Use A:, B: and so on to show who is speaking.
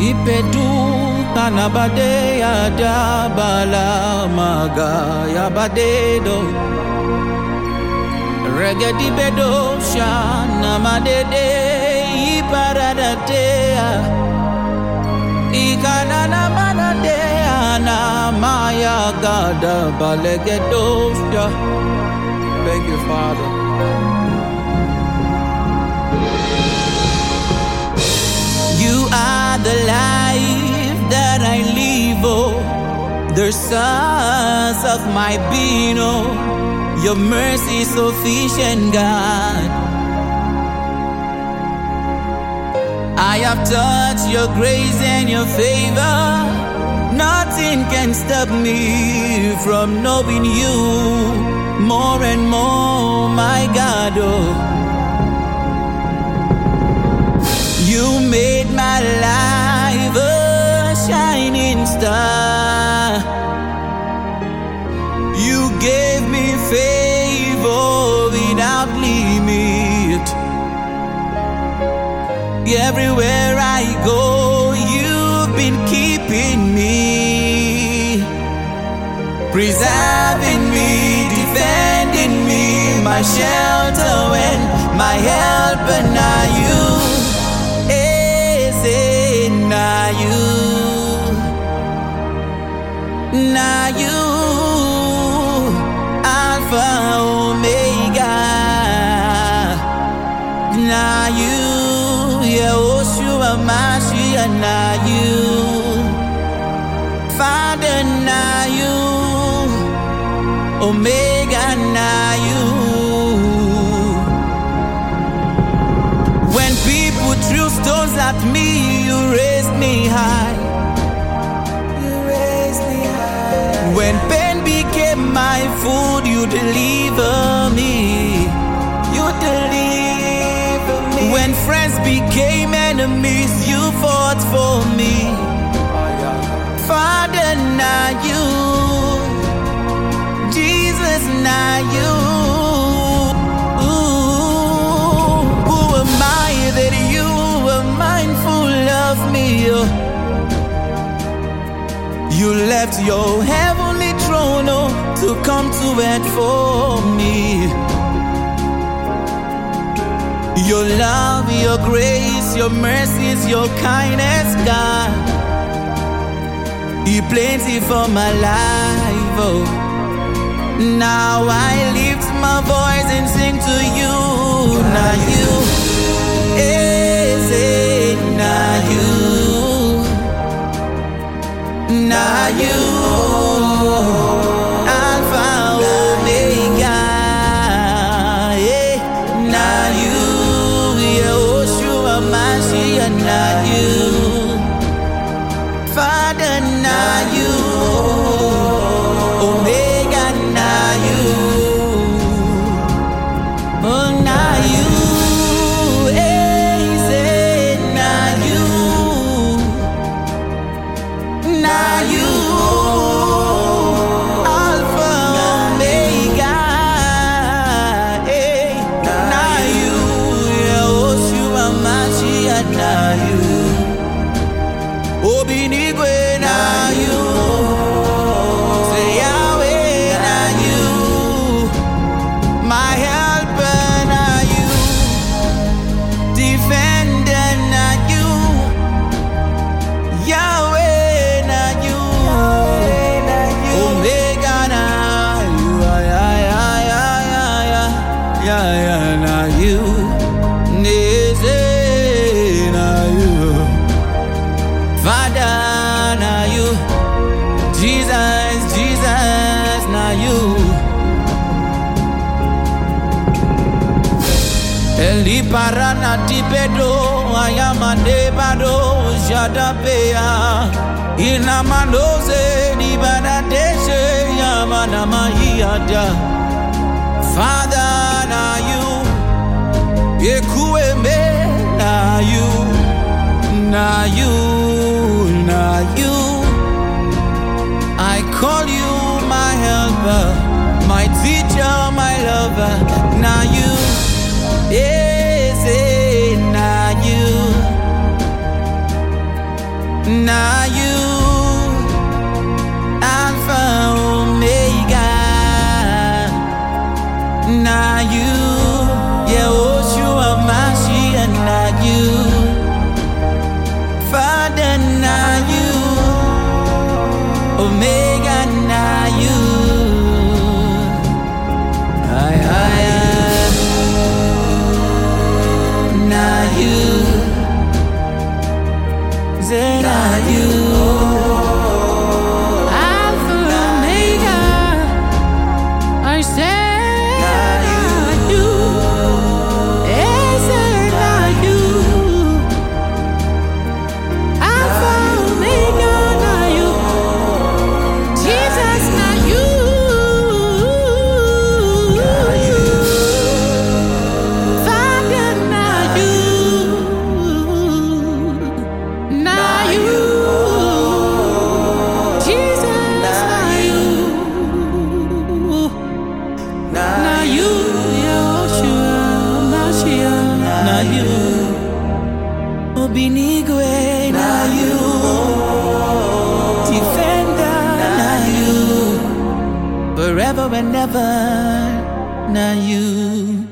A: Ipedu tanabade ya dabala maga ya badedo regedi bedo shana madede iparadadea ikanana manadea na maya gada balegedosha. Thank you, Father. You are the life that I live, oh, the source of my being, oh, your mercy is sufficient, God. I have touched your grace and your favor. Nothing can stop me from knowing you more and more, my God, oh. You made my life a shining star. You gave me favor without limit. Everywhere I go, you've been keeping me, preserving me, defending me, my shelter and my helper. Now you. Now you, Alpha Omega. Now you, Yehoshua Mashiach. Now you, Father. Now you, Omega. Now you. When people threw stones at me, you raised me high. When pain became my food, you deliver me. You deliver me. When friends became enemies, you fought for me. Father, now you. Jesus, now you. Who am I that you were mindful of me? You left your heavenly throne, oh, to come to earth for me. Your love, your grace, your mercies, your kindness, God, you plenty for my life, oh. Now I lift my voice and sing to you. Now you, now you. Now you, Alpha Omega. Now you, Yehoshua Mashiach. Now you, Father. Now you, Omega. Now you, oh, now you. Now you, Alpha Omega, now you, Yehoshua Mashiach. Now you, Obinigwe. Now you, say Yahweh. Now you, my helper. Now you, defender. Now you, Yahweh. Now you, now you, Father. Now you, Jesus, Jesus. Now you, Eli parana tipedo ayamande bado jadapea inamandoze dibanadeshe yamana mahiyada. Father, now you, Yekueme. Now you, now you, now you. I call you my helper, my teacher, my lover. Now you, now you. way, now you. Defender, now you. Forever and ever, now you.